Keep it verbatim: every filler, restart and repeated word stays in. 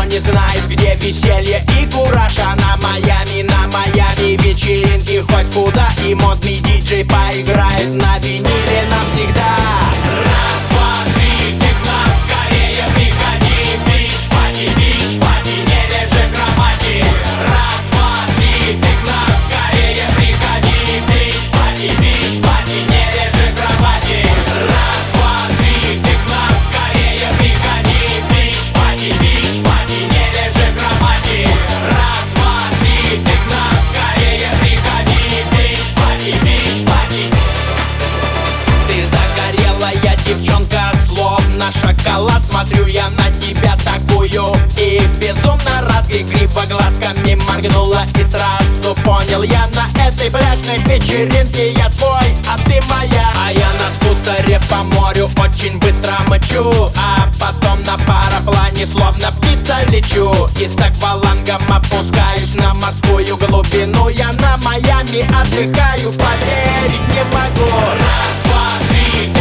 не знает, где веселье и кураж. А на Майами, на Майами вечеринки хоть куда. И модный диджей поиграет на виниле навсегда. Раз, два, три, ты к нам скорее приходи. Бич-пати, бич-пати, не лежи в кровати. Раз, два, три, ты к нам скорее приходи. Бич-пати, бич-пати, не лежи в кровати. Раз, два, три, ты к нам скорее приходи. Бич-пати, бич-пати, не лежи в кровати. Раз, два, три, ты к нам скорее приходи. Бич-пати, бич-пати. Ты загорелая девчонка, словно шоколад. Смотрю я на тебя такую и безумно рад. Игриво глазками моргнула и сразу понял я: на этой пляжной вечеринке я твой, а ты моя. А я на скутере по морю очень быстро мчу, а потом на параплане словно птица лечу. И с аквалангом опускаюсь на морскую глубину. Я на Майами отдыхаю, поверить не могу. Раз, два, три,